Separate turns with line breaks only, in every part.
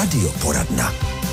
Radioporadna.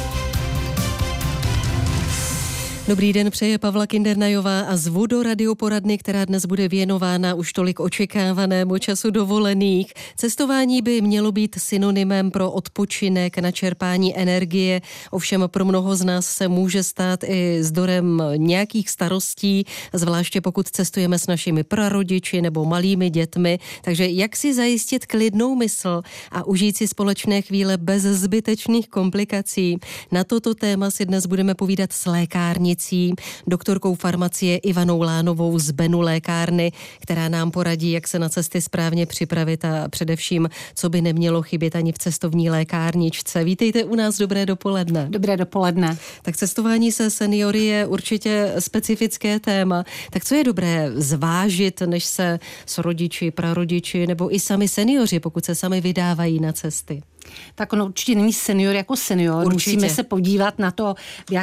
Dobrý den, přeje Pavla Kindernajová a zvu do radioporadny, která dnes bude věnována už tolik očekávanému času dovolených. Cestování by mělo být synonymem pro odpočinek, načerpání energie, ovšem pro mnoho z nás se může stát i zdrojem nějakých starostí, zvláště pokud cestujeme s našimi prarodiči nebo malými dětmi. Takže jak si zajistit klidnou mysl a užít si společné chvíle bez zbytečných komplikací? Na toto téma si dnes budeme povídat s lékárnicí, doktorkou farmacie Ivanou Lánovou z Benu lékárny, která nám poradí, jak se na cesty správně připravit a především, co by nemělo chybět ani v cestovní lékárničce. Vítejte u nás, dobré dopoledne.
Dobré dopoledne.
Tak cestování se seniory je určitě specifické téma. Tak co je dobré zvážit, než se s rodiči, prarodiči nebo i sami seniori, pokud se sami vydávají na cesty?
Tak ono určitě není senior jako senior.
Určitě.
Musíme se podívat na to, v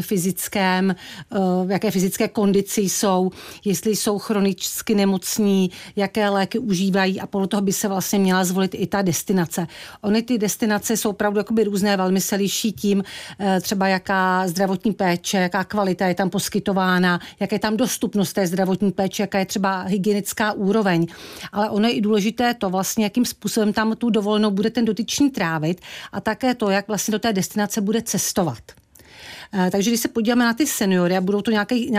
jaké fyzické kondici jsou, jestli jsou chronicky nemocní, jaké léky užívají a podle toho by se vlastně měla zvolit i ta destinace. Ony ty destinace jsou opravdu jakoby různé, velmi se liší tím, třeba jaká zdravotní péče, jaká kvalita je tam poskytována, jaká je tam dostupnost té zdravotní péče, jaká je třeba hygienická úroveň. Ale ono je i důležité to vlastně, jakým způsobem tam tu dovolenou bude ten dotyčný trávit a také to, jak vlastně do té destinace bude cestovat. Takže když se podíváme na ty seniory a budou to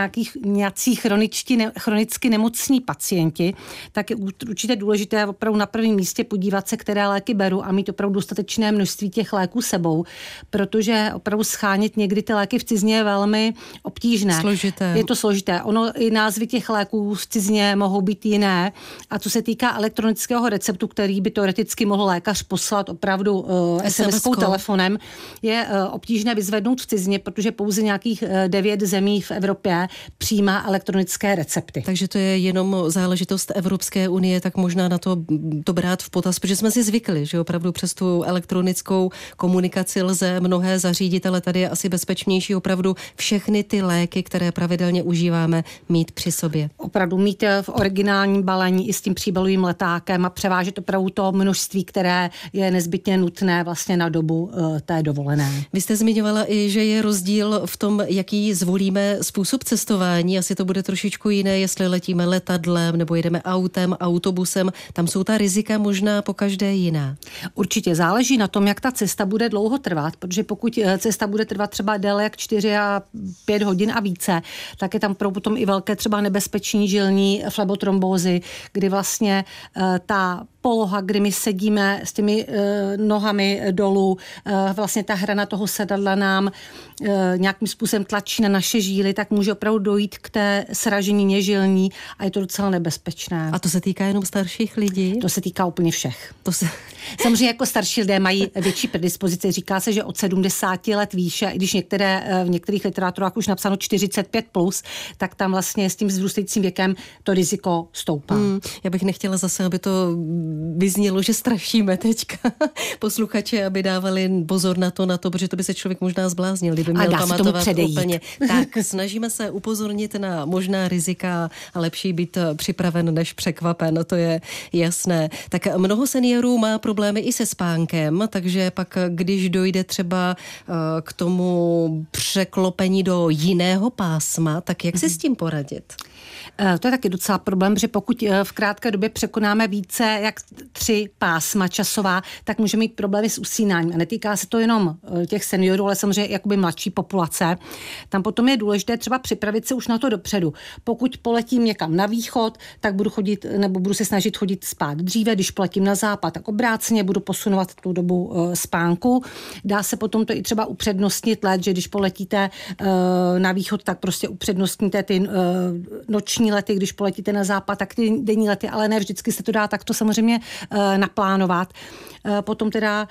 nějací chronicky nemocní pacienti, tak je určitě důležité opravdu na prvním místě podívat se, které léky beru a mít opravdu dostatečné množství těch léků sebou, protože opravdu schánět někdy ty léky v cizině je velmi obtížné.
Složité.
Je to složité. Ono i názvy těch léků v cizině mohou být jiné. A co se týká elektronického receptu, který by teoreticky mohl lékař poslat opravdu SMS-kou, telefonem, je obtížné vyzvednout v cizině, protože pouze nějakých 9 zemí v Evropě přijímá elektronické recepty.
Takže to je jenom záležitost Evropské unie, tak možná na to brát v potaz, protože jsme si zvykli, že opravdu přes tu elektronickou komunikaci lze mnohé zařídit, ale tady je asi bezpečnější opravdu všechny ty léky, které pravidelně užíváme, mít při sobě.
Opravdu mít v originálním balení i s tím příbalovým letákem a převážet opravdu to množství, které je nezbytně nutné vlastně na dobu té dovolené.
Vy jste zmiňovala i, že je rozdíl v tom, jaký zvolíme způsob cestování. Asi to bude trošičku jiné, jestli letíme letadlem nebo jedeme autem, autobusem. Tam jsou ta rizika možná pokaždé jiná.
Určitě záleží na tom, jak ta cesta bude dlouho trvat, protože pokud cesta bude trvat třeba déle jak 4 a 5 hodin a více, tak je tam potom i velké třeba nebezpečný žilní flebotrombózy, kdy vlastně ta poloha, kdy my sedíme s těmi nohami dolů, vlastně ta hrana toho sedadla nám nějakým způsobem tlačí na naše žíly, tak může opravdu dojít k té sraženině žilní a je to docela nebezpečné.
A to se týká jenom starších lidí?
To se týká úplně všech. Samozřejmě jako starší lidé mají větší predispozice. Říká se, že od 70 let výše, i když v některých literaturách už napsáno 45+, tak tam vlastně s tím vzrůstajícím věkem to riziko stoupá.
Já bych nechtěla zase, aby to vyznělo, že strašíme teďka posluchače, aby dávali pozor na to, protože to by se člověk možná zbláznil, kdyby měl pamatovat úplně. Tak snažíme se upozornit na možná rizika a lepší být připraven než překvapen, to je jasné. Tak mnoho seniorů má problémy i se spánkem, takže pak, když dojde třeba k tomu překlopení do jiného pásma, tak jak si s tím poradit?
To je taky docela problém, že pokud v krátké době překonáme více jak 3 pásma časová, tak můžeme mít problémy s usínáním. A netýká se to jenom těch seniorů, ale samozřejmě jakoby mladší populace. Tam potom je důležité třeba připravit se už na to dopředu. Pokud poletím někam na východ, tak budu se snažit chodit spát dříve, když poletím na západ, tak obráceně budu posunovat tu dobu spánku. Dá se potom to i třeba upřednostnit let, že když poletíte na východ, tak prostě upřednostníte ty noční lety, když poletíte na západ, tak ty denní lety, ale ne vždycky se to dá takto samozřejmě naplánovat. Potom teda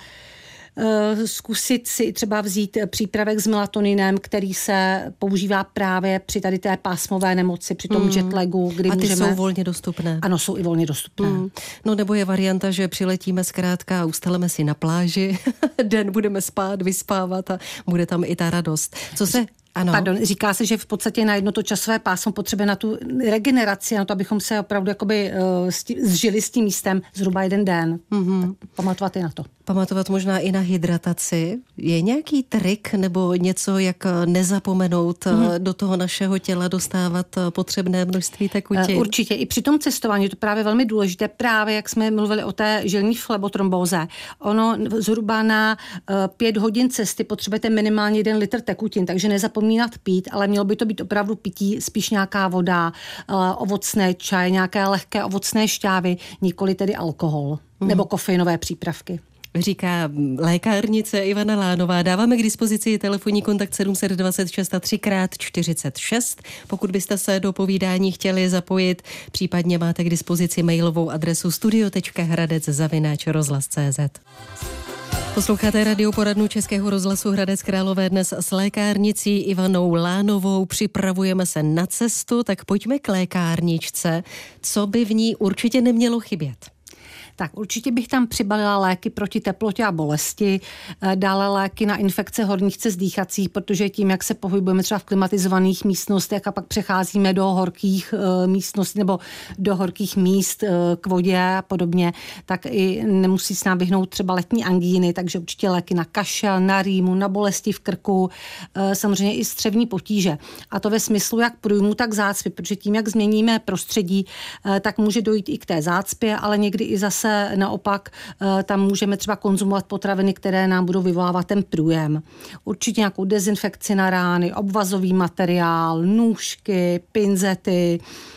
zkusit si třeba vzít přípravek s melatoninem, který se používá právě při tady té pásmové nemoci, při tom jetlagu, kdy
můžeme... A ty jsou volně dostupné?
Ano, jsou i volně dostupné.
No nebo je varianta, že přiletíme zkrátka a ustaleme si na pláži, den budeme spát, vyspávat a bude tam i ta radost. Co se Ano.
Říká se, že v podstatě na jedno to časové pásmo potřebuje na tu regeneraci, na to, abychom se opravdu jakoby zžili s tím místem zhruba 1 den. Pamatovat i na to.
Pamatovat možná i na hydrataci. Je nějaký trik nebo něco, jak nezapomenout do toho našeho těla dostávat potřebné množství tekutin?
Určitě. I při tom cestování je to právě velmi důležité. Právě jak jsme mluvili o té žilní flebotrombóze. Ono zhruba na 5 hodin cesty potřebujete minimálně 1 litr tekutin, takže nezapomínat pít, ale mělo by to být opravdu pití, spíš nějaká voda, ovocné čaj, nějaké lehké ovocné šťávy, nikoli tedy alkohol nebo kofeinové přípravky.
Říká lékárnice Ivana Lánová. Dáváme k dispozici telefonní kontakt 726 a 3x46. Pokud byste se do povídání chtěli zapojit, případně máte k dispozici mailovou adresu studio.hradec@rozhlas.cz. Posloucháte radioporadnu Českého rozhlasu Hradec Králové dnes s lékárnicí Ivanou Lánovou. Připravujeme se na cestu, tak pojďme k lékárničce. Co by v ní určitě nemělo chybět?
Tak určitě bych tam přibalila léky proti teplotě a bolesti, dále léky na infekce horních cest dýchacích, protože tím, jak se pohybujeme třeba v klimatizovaných místnostech a pak přecházíme do horkých místností nebo do horkých míst k vodě a podobně, tak i nemusí s nám vyhnout třeba letní angíny, takže určitě léky na kašel, na rýmu, na bolesti v krku, samozřejmě i střevní potíže. A to ve smyslu jak průjmu, tak zácpy, protože tím, jak změníme prostředí, tak může dojít i k té zácpě, ale někdy i zase naopak tam můžeme třeba konzumovat potraviny, které nám budou vyvolávat ten průjem. Určitě nějakou dezinfekci na rány, obvazový materiál, nůžky, pinzety,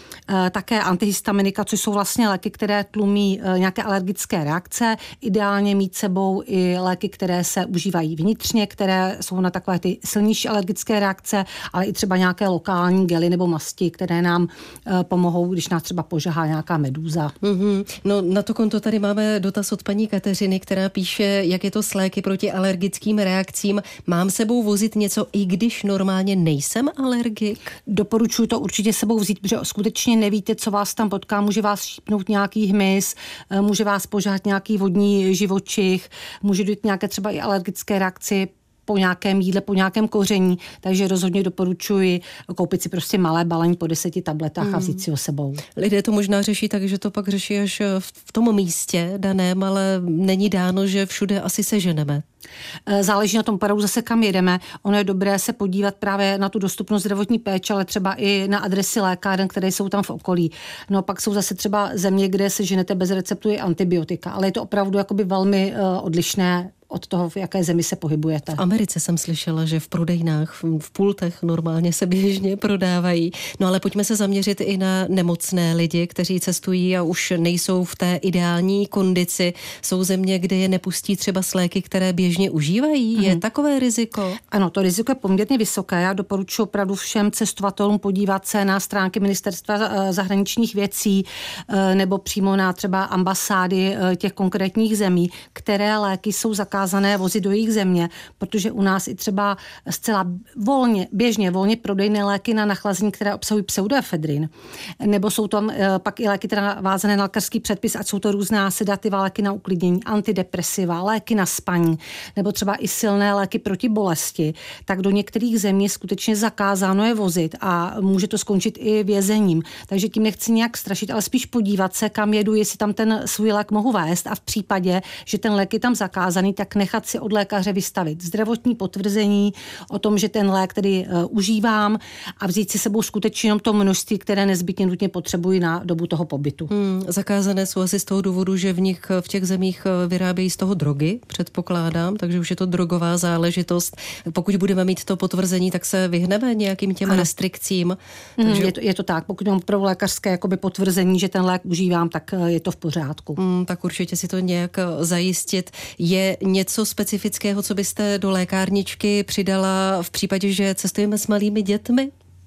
také antihistaminika, což jsou vlastně léky, které tlumí nějaké alergické reakce. Ideálně mít sebou i léky, které se užívají vnitřně, které jsou na takové ty silnější alergické reakce, ale i třeba nějaké lokální gely nebo masti, které nám pomohou, když nás třeba požahá nějaká medúza.
No na to konto tady máme dotaz od paní Kateřiny, která píše, jak je to s léky proti alergickým reakcím. Mám sebou vozit něco, i když normálně nejsem alergik?
Doporučuji to určitě sebou vzít, protože skutečně nevíte, co vás tam potká, může vás šípnout nějaký hmyz, může vás požáhat nějaký vodní živočich, může dojít nějaké třeba i alergické reakci po nějakém jídle, po nějakém koření, takže rozhodně doporučuji koupit si prostě malé balení po 10 tabletách a vzít si ho sebou.
Lidé to možná řeší tak, že to pak řeší až v tom místě daném, ale není dáno, že všude asi seženeme.
Záleží na tom opravdu zase, kam jedeme. Ono je dobré se podívat právě na tu dostupnost zdravotní péče, ale třeba i na adresy lékáren, které jsou tam v okolí. No pak jsou zase třeba země, kde seženete bez receptu i antibiotika, ale je to opravdu jakoby velmi odlišné od toho, v jaké zemi se pohybujete.
V Americe jsem slyšela, že v prodejnách, v pultech normálně se běžně prodávají. No ale pojďme se zaměřit i na nemocné lidi, kteří cestují a už nejsou v té ideální kondici. Jsou země, kde je nepustí třeba s léky, které běžně užívají? Je takové riziko?
Ano, to riziko je poměrně vysoké. Já doporučuji opravdu všem cestovatelům podívat se na stránky Ministerstva zahraničních věcí nebo přímo na třeba ambasády těch konkrétních zemí, které léky jsou zakázané vozit do jejich země, protože u nás i třeba zcela běžně volně prodejné léky na nachlazení, které obsahují pseudoefedrin, nebo jsou tam pak i léky teda vázané na lékařský předpis, ať jsou to různá sedativa, léky na uklidnění, antidepresiva, léky na spaní, nebo třeba i silné léky proti bolesti, tak do některých zemí je skutečně zakázáno je vozit a může to skončit i vězením. Takže tím nechci nějak strašit, ale spíš podívat se, kam jedu, jestli tam ten svůj lék mohu vést a v případě, že ten lék je tam zakázaný, tak nechat si od lékaře vystavit zdravotní potvrzení o tom, že ten lék tedy užívám a vzít si sebou skutečně jenom to množství, které nezbytně nutně potřebuji na dobu toho pobytu.
Zakázané jsou asi z toho důvodu, že v těch zemích vyrábějí z toho drogy, předpokládám, takže už je to drogová záležitost. Pokud budeme mít to potvrzení, tak se vyhneme nějakým těm restrikcím.
Takže... Je to tak, pokud mám pro lékařské jakoby potvrzení, že ten lék užívám, tak je to v pořádku.
Tak určitě si to nějak zajistit. Je něco specifického, co byste do lékárničky přidala v případě, že cestujeme s malými dětmi?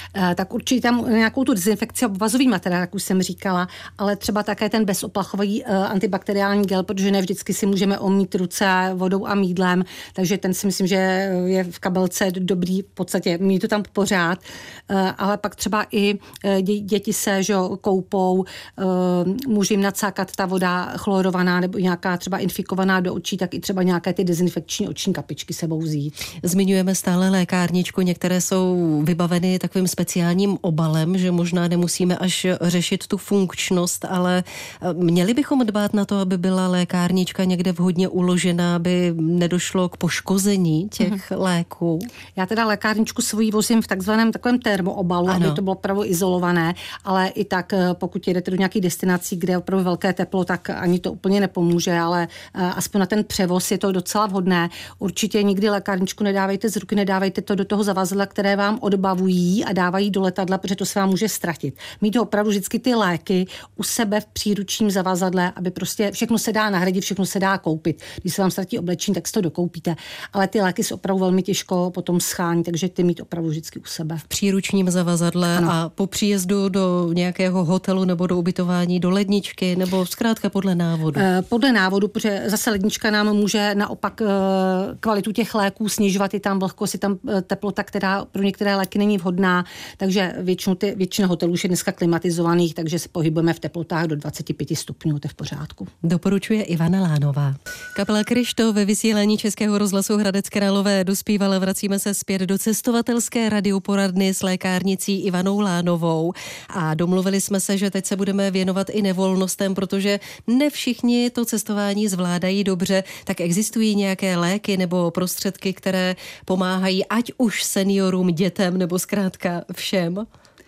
Tak určitě tam nějakou tu dezinfekci obvazový materiál, jak už jsem říkala, ale třeba také ten bezoplachový antibakteriální gel, protože ne vždycky si můžeme omít ruce vodou a mýdlem, takže ten si myslím, že je v kabelce dobrý, v podstatě mít to tam pořád, ale pak třeba i děti se koupou, může jim nacákat ta voda chlorovaná nebo nějaká třeba infikovaná do očí, tak i třeba nějaké ty dezinfekční oční kapičky sebou vzít.
Zmiňujeme stále lékárničku, některé jsou vybaveny takovým speciálním obalem, že možná nemusíme až řešit tu funkčnost, ale měli bychom dbát na to, aby byla lékárnička někde vhodně uložená, aby nedošlo k poškození těch léků.
Já teda lékárničku svoji vozím v takzvaném takovém termoobalu, aby to bylo opravdu izolované, ale i tak, pokud jedete do nějakých destinací, kde je opravdu velké teplo, tak ani to úplně nepomůže, ale aspoň na ten převoz je to docela vhodné. Určitě nikdy lékárničku nedávejte z ruky, nedávejte to do toho zavazadla, které vám odbavují a dávají do letadla, protože to se vám může ztratit. Mít opravdu vždycky ty léky u sebe v příručním zavazadle, aby prostě všechno se dá nahradit, všechno se dá koupit. Když se vám ztratí oblečení, tak si to dokoupíte. Ale ty léky se opravdu velmi těžko potom schání, takže ty mít opravdu vždycky u sebe.
V příručním zavazadle a po příjezdu do nějakého hotelu nebo do ubytování do ledničky nebo zkrátka podle návodu.
Podle návodu, protože zase lednička nám může naopak kvalitu těch léků snižovat, je tam vlhkost, je tam teplota, která pro některé léky není vhodná, takže většina hotelů je dneska klimatizovaných, takže se pohybujeme v teplotách do 25 stupňů, to je v pořádku.
Doporučuje Ivana Lánová. Kapela Kryštof ve vysílání Českého rozhlasu Hradec Králové dospívala. Vracíme se zpět do cestovatelské radioporadny s lékárnicí Ivanou Lánovou a domluvili jsme se, že teď se budeme věnovat i nevolnostem, protože ne všichni to cestování zvládají dobře, tak existují nějaké léky nebo prostředky, které pomáhají ať už seniorům, dětem nebo zkrátka všem?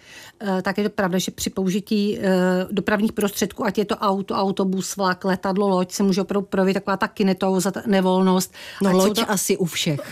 Tak je to pravda, že při použití dopravních prostředků, ať je to auto, autobus, vlak, letadlo, loď, se může opravdu projevit taková ta kinetóza, nevolnost.
No loď to asi u všech.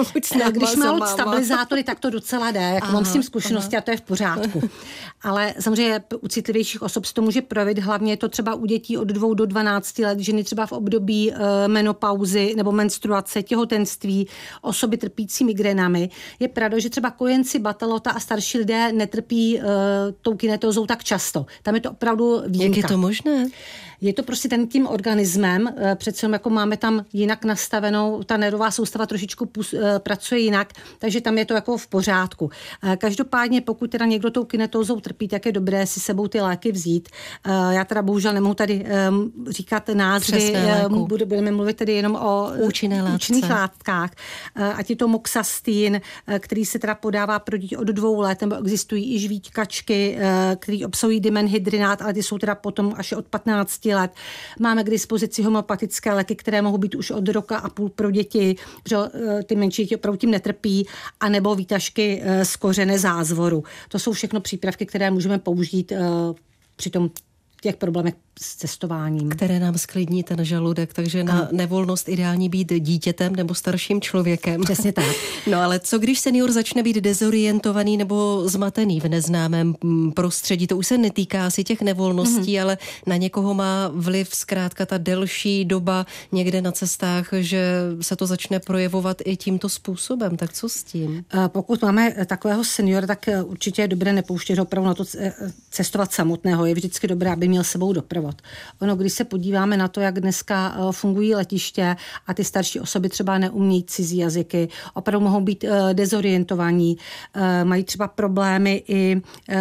Když má loď stabilizátory, tak to docela jde, jako mám s tím zkušenosti a to je v pořádku. Ale samozřejmě u citlivějších osob se to může projevit, hlavně je to třeba u dětí od 2 do 12 let, ženy třeba v období menopauzy nebo menstruace, těhotenství, osoby trpící migrénami. Je pravda, že třeba kojenci, batalota a starší lidé netrpí tou kinetózou tak často. Tam je to opravdu výjimka.
Jak je to možné?
Je to prostě tím organismem, přece jako máme tam jinak nastavenou, ta nervová soustava trošičku pracuje jinak, takže tam je to jako v pořádku. Každopádně, pokud teda někdo tou kinetózou trpí, tak je dobré si sebou ty léky vzít. Já teda bohužel nemohu tady říkat názvy, budeme mluvit tedy jenom o účinných látkách. Ať je to moxastin, který se teda podává pro děti od 2 let, nebo existují i žvíťkačky, který obsahují dimenhydrinát, ale ty jsou teda potom až od 15 let. Máme k dispozici homeopatické léky, které mohou být už od 1,5 roku pro děti, že ty menší děti opravdu tím netrpí, anebo výtažky z kořene zázvoru. To jsou všechno přípravky, které můžeme použít při tom těch problémech s cestováním.
Které nám sklidní ten žaludek, takže na nevolnost ideální být dítětem nebo starším člověkem.
Přesně tak.
No ale co když senior začne být dezorientovaný nebo zmatený v neznámém prostředí? To už se netýká asi těch nevolností, ale na někoho má vliv zkrátka ta delší doba někde na cestách, že se to začne projevovat i tímto způsobem. Tak co s tím?
Pokud máme takového seniora, tak určitě je dobré nepouštět ho opravdu na to cestovat samotného. Je vždycky dobré, aby měl sebou doprovod. Ono, když se podíváme na to, jak dneska fungují letiště a ty starší osoby třeba neumějí cizí jazyky, opravdu mohou být dezorientovaní, mají třeba problémy i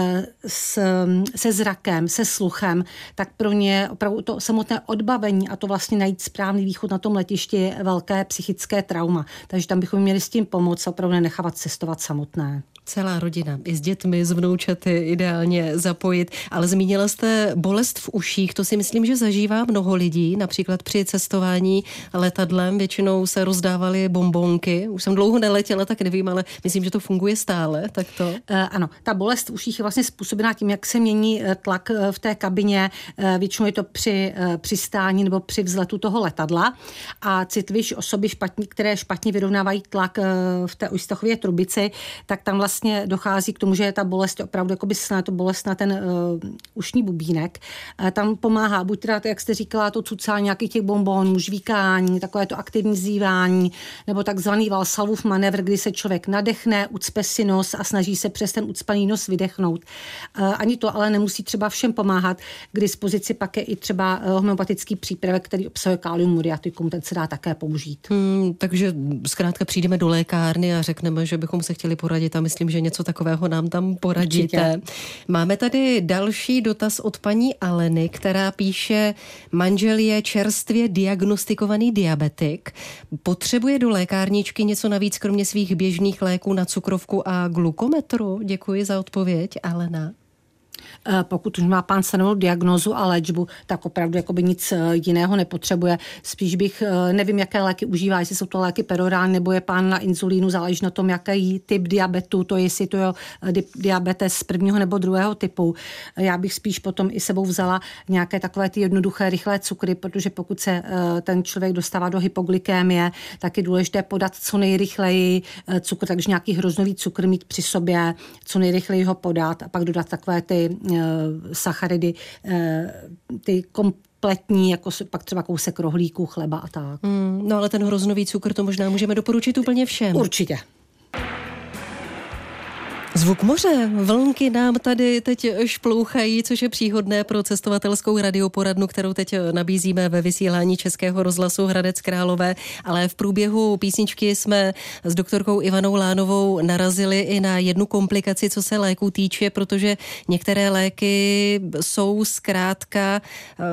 se zrakem, se sluchem, tak pro ně opravdu to samotné odbavení a to vlastně najít správný východ na tom letišti je velké psychické trauma. Takže tam bychom měli s tím pomoct, opravdu nenechávat cestovat samotné.
Celá rodina, i s dětmi, s vnoučaty ideálně zapojit. Ale zmínila jste bolest v uších, to si myslím, že zažívá mnoho lidí, například při cestování letadlem, většinou se rozdávaly bonbonky. Už jsem dlouho neletěla, tak nevím, ale myslím, že to funguje stále, tak to?
Ano, ta bolest v uších je vlastně způsobená tím, jak se mění tlak v té kabině. Většinou je to při přistání nebo při vzletu toho letadla a citlivější osoby, které špatně vyrovnávají tlak v té ožstachové trubici, tak tam vlastně vlastně dochází k tomu, že je ta bolest opravdu jakoby silná, to bolest na ten ušní bubínek. Tam pomáhá buď teda, jak jste říkala, to cucání nějakých těch bonbonů, žvíkání, takové to aktivní zívání, nebo takzvaný Valsalvův manévr, kdy se člověk nadechne, ucpe si nos a snaží se přes ten ucpaný nos vydechnout. Ani to ale nemusí třeba všem pomáhat. K dispozici pak je i třeba homeopatický přípravek, který obsahuje kalium muriaticum, ten se dá také použít.
Takže zkrátka přijdeme do lékárny a řekneme, že bychom se chtěli poradit a myslím, že něco takového nám tam poradíte. Určitě. Máme tady další dotaz od paní Aleny, která píše: manžel je čerstvě diagnostikovaný diabetik. Potřebuje do lékárničky něco navíc, kromě svých běžných léků na cukrovku a glukometru? Děkuji za odpověď, Alena.
Pokud už má pán stanovenou diagnózu a léčbu, tak opravdu jakoby nic jiného nepotřebuje. Spíš bych, nevím, jaké léky užívá, jestli jsou to léky perorální, nebo je pán na inzulínu, záleží na tom, jaký typ diabetu, to jestli to je diabetes prvního nebo druhého typu. Já bych spíš potom i sebou vzala nějaké takové ty jednoduché, rychlé cukry, protože pokud se ten člověk dostává do hypoglykémie, tak je důležité podat co nejrychleji cukr, takže nějaký hroznový cukr mít při sobě, co nejrychleji ho podat a pak dodat takové ty sacharidy, ty kompletní, jako pak třeba kousek rohlíku, chleba a tak.
No ale ten hroznový cukr to možná můžeme doporučit úplně všem.
Určitě.
Zvuk moře, vlnky nám tady teď šplouchají, což je příhodné pro cestovatelskou radioporadnu, kterou teď nabízíme ve vysílání Českého rozhlasu Hradec Králové, ale v průběhu písničky jsme s doktorkou Ivanou Lánovou narazili i na jednu komplikaci, co se léků týče, protože některé léky jsou zkrátka,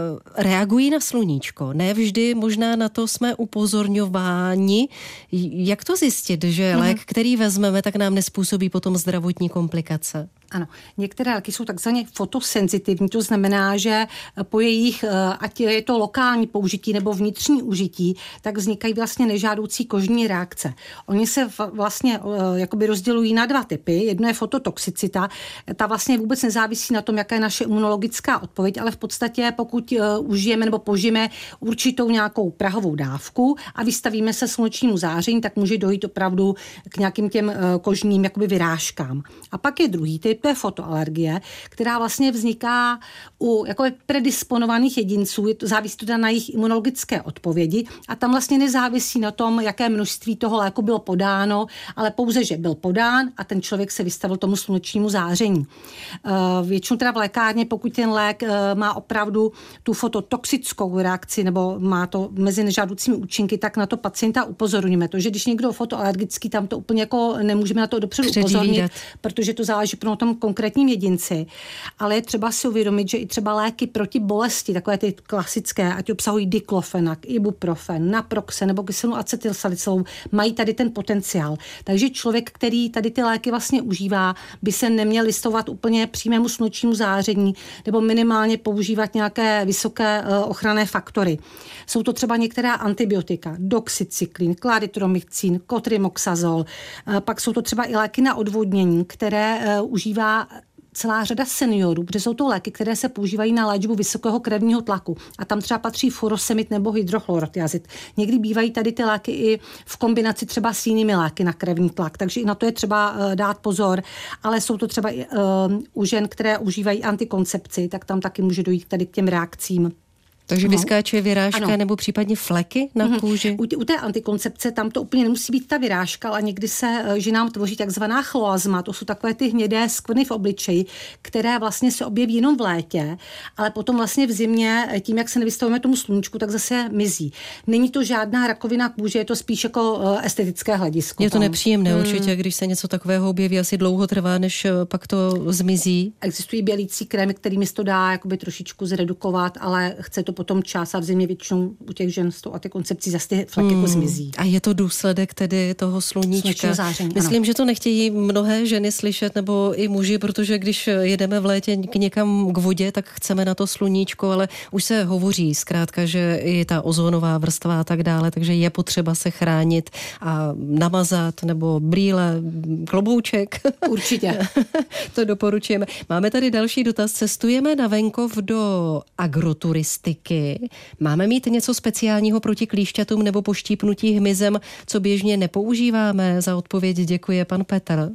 reagují na sluníčko. Ne vždy možná na to jsme upozorňováni. Jak to zjistit, že lék, který vezmeme, tak nám nespůsobí potom zdravotní komplikace?
Ano, některé léky jsou takzvaně fotosenzitivní, to znamená, že po jejich, ať je to lokální použití nebo vnitřní užití, tak vznikají vlastně nežádoucí kožní reakce. Oni se vlastně jakoby rozdělují na dva typy. Jedno je fototoxicita, ta vlastně vůbec nezávisí na tom, jaká je naše imunologická odpověď, ale v podstatě pokud užijeme nebo požijeme určitou nějakou prahovou dávku a vystavíme se slunečnímu záření, tak může dojít opravdu k nějakým těm kožním jakoby vyrážkám. A pak je druhý typ, to je fotoalergie, která vlastně vzniká u jakoby predisponovaných jedinců, závisí to na jejich imunologické odpovědi a tam vlastně nezávisí na tom, jaké množství toho léku bylo podáno, ale pouze, že byl podán a ten člověk se vystavil tomu slunečnímu záření. Většinou teda v lékárně, pokud ten lék má opravdu tu fototoxickou reakci nebo má to mezi nežádoucími účinky, tak na to pacienta upozorňujeme. To, že když někdo fotoalergický, tam to úplně jako nemůžeme na to dopředu upozornit, protože to záleží pro tom konkrétním jedinci. Ale je třeba si uvědomit, že i třeba léky proti bolesti, takové ty klasické, ať obsahují diklofenak, ibuprofen, naproxen nebo kyselinu acetylsalicylovou, mají tady ten potenciál. Takže člověk, který tady ty léky vlastně užívá, by se neměl listovat úplně přímému slunečnímu záření nebo minimálně používat nějaké vysoké ochranné faktory. Jsou to třeba některá antibiotika, doxycyklin, klaritromycin, kotrimoxazol, pak jsou to třeba i léky na odvodnění, které užívá celá řada seniorů, protože jsou to léky, které se používají na léčbu vysokého krevního tlaku. A tam třeba patří furosemid nebo hydrochlorotiazid. Někdy bývají tady ty léky i v kombinaci třeba s jinými léky na krevní tlak, takže i na to je třeba dát pozor. Ale jsou to třeba i u žen, které užívají antikoncepci, tak tam taky může dojít tady k těm reakcím.
Takže vyskáče vyrážka nebo případně fleky na kůži?
U té antikoncepce tam to úplně nemusí být ta vyrážka, ale někdy se ženám tvoří takzvaná chloazma. To jsou takové ty hnědé skvrny v obličeji, které vlastně se objeví jenom v létě, ale potom vlastně v zimě, tím, jak se nevystavujeme tomu sluníčku, tak zase mizí. Není to žádná rakovina kůže, je to spíš jako estetické hledisko.
Je to nepříjemné určitě, když se něco takového objeví, asi dlouho trvá, než pak to zmizí.
Existují bělící krémy, kterými se to dá jakoby trošičku zredukovat, ale chce to potom čas a v zimě většinou u těch žen s tou antikoncepcí zase ty fleky jako zmizí.
A je to důsledek tedy toho sluníčka.
Záření,
myslím, že to nechtějí mnohé ženy slyšet, nebo i muži, protože když jedeme v létě někam k vodě, tak chceme na to sluníčko, ale už se hovoří zkrátka, že i ta ozónová vrstva a tak dále, takže je potřeba se chránit a namazat nebo brýle, klobouček.
Určitě.
To doporučujeme. Máme tady další dotaz. Cestujeme na venkov do agroturistiky. Máme mít něco speciálního proti klíšťatům nebo poštípnutí hmyzem, co běžně nepoužíváme? Za odpověď děkuje pan Petr.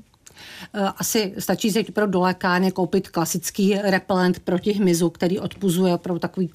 asi stačí zajít opravdu do lékárny, koupit klasický repelent proti hmyzu, který odpuzuje opravdu takový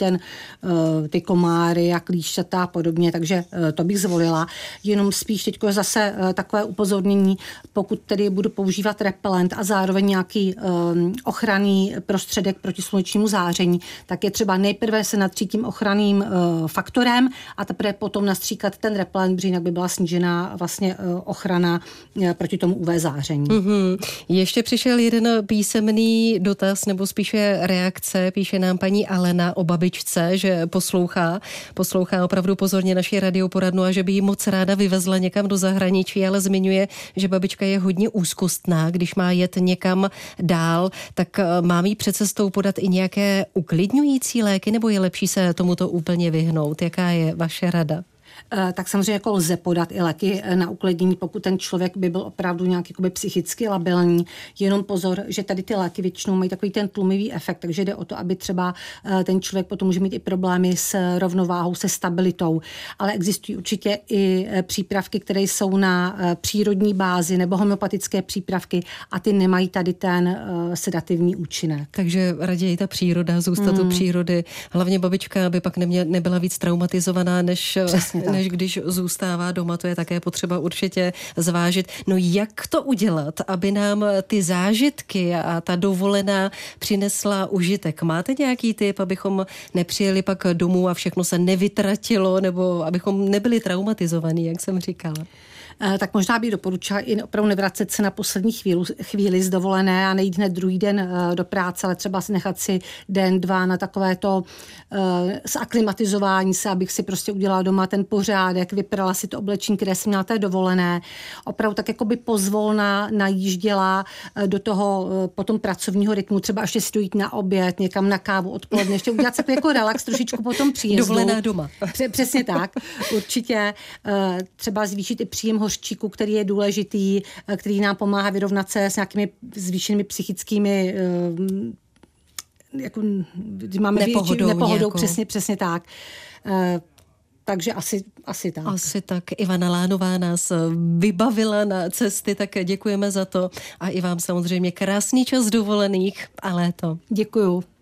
ty komáry a klíšťata a podobně, takže to bych zvolila. Jenom spíš teď zase takové upozornění, pokud tedy budu používat repelent a zároveň nějaký ochranný prostředek proti slunečnímu záření, tak je třeba nejprve se natřít tím ochranným faktorem a teprve potom nastříkat ten repelent, protože jinak by byla snížená vlastně ochrana proti tomu UV záření.
Ještě přišel jeden písemný dotaz, nebo spíše reakce, píše nám paní Alena o babičce, že poslouchá opravdu pozorně naši radioporadnu a že by ji moc ráda vyvezla někam do zahraničí, ale zmiňuje, že babička je hodně úzkostná, když má jet někam dál, tak mám jí před cestou podat i nějaké uklidňující léky, nebo je lepší se tomuto úplně vyhnout? Jaká je vaše rada?
Tak samozřejmě jako lze podat i léky na uklidnění, pokud ten člověk by byl opravdu nějak jakoby psychicky labilní. Jenom pozor, že tady ty léky většinou mají takový ten tlumivý efekt, takže jde o to, aby třeba ten člověk potom může mít i problémy s rovnováhou, se stabilitou. Ale existují určitě i přípravky, které jsou na přírodní bázi nebo homeopatické přípravky a ty nemají tady ten sedativní účinek.
Takže raději ta příroda, zůstat u přírody. Hlavně babička, aby pak nebyla víc traumatizovaná, než když zůstává doma, to je také potřeba určitě zvážit. No jak to udělat, aby nám ty zážitky a ta dovolená přinesla užitek? Máte nějaký tip, abychom nepřijeli pak domů a všechno se nevytratilo, nebo abychom nebyli traumatizovaní, jak jsem říkala?
Tak možná bych doporučila i opravdu nevracet se na poslední chvíli z dovolené a nejít hned druhý den do práce, ale třeba si nechat si den, dva na takové to zaklimatizování se, abych si prostě udělala doma ten pořádek, vyprala si to oblečení, které jsem měla té dovolené. Opravdu tak jako by pozvolna najížděla do toho potom pracovního rytmu, třeba ještě si dojít na oběd, někam na kávu odpoledne, ještě udělat se jako relax trošičku po tom příjezdu.
Dovolená doma.
Přesně tak. Určitě třeba zvýšit i příjem hořčíku, který je důležitý, který nám pomáhá vyrovnat se s nějakými zvýšenými psychickými jako, máme nepohodou přesně tak. Takže asi tak.
Asi tak. Ivana Lánová nás vybavila na cesty, tak děkujeme za to. A i vám samozřejmě krásný čas dovolených a léto.
Děkuju.